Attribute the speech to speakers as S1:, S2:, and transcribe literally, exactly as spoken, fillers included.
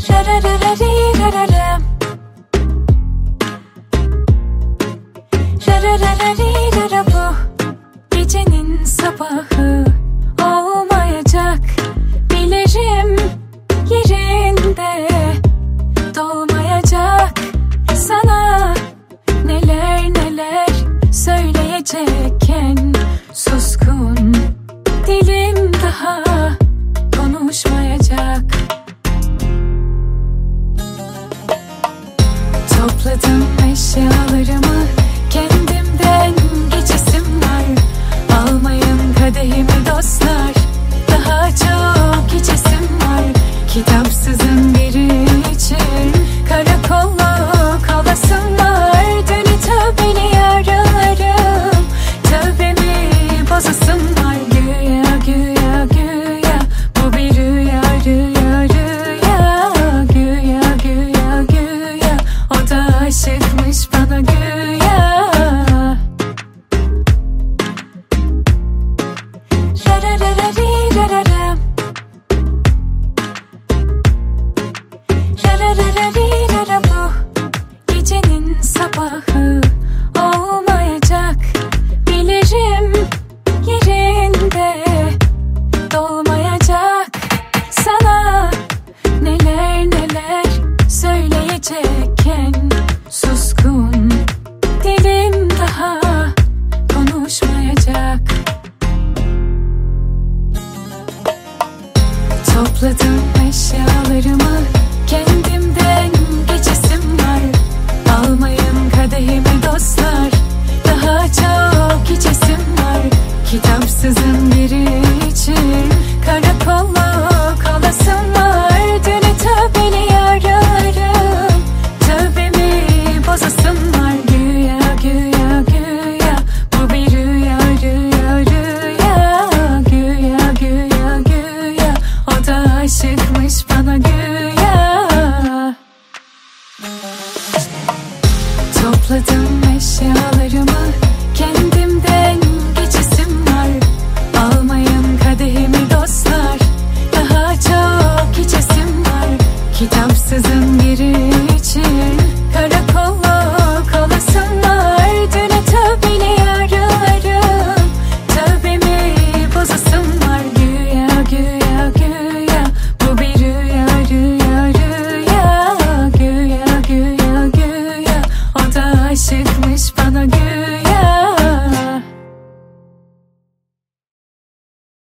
S1: Rarararariraram. Rararararira, bu gecenin sabahı olmayacak. Bilirim yerinde dolmayacak. Sana neler neler söyleyecekken suskun dilim daha konuşmayacak. Topladım eşyalarımı, kendimden geçesim var. Almayın kadehimi dostlar, daha çok içesim var. Kitapsızın biri için karakolluk olasım var. Dönü tövbeli yaralarım, tövbemi bozasım var. Güya güya güya bu bir rüya rüya rüya. Güya güya güya o da aşıkmış bana güya. Rarararariraram. Rarararariraram, bu gecenin sabahı olmayacak. Bilirim yerinde dolmayacak. Sana neler neler söyleyecekken suskun dilim daha konuşmayacak. Topladım eşyalarımı, kendimden geçesim var. Almayın kadehimi dostlar, daha çok içesim var. Kitapsızın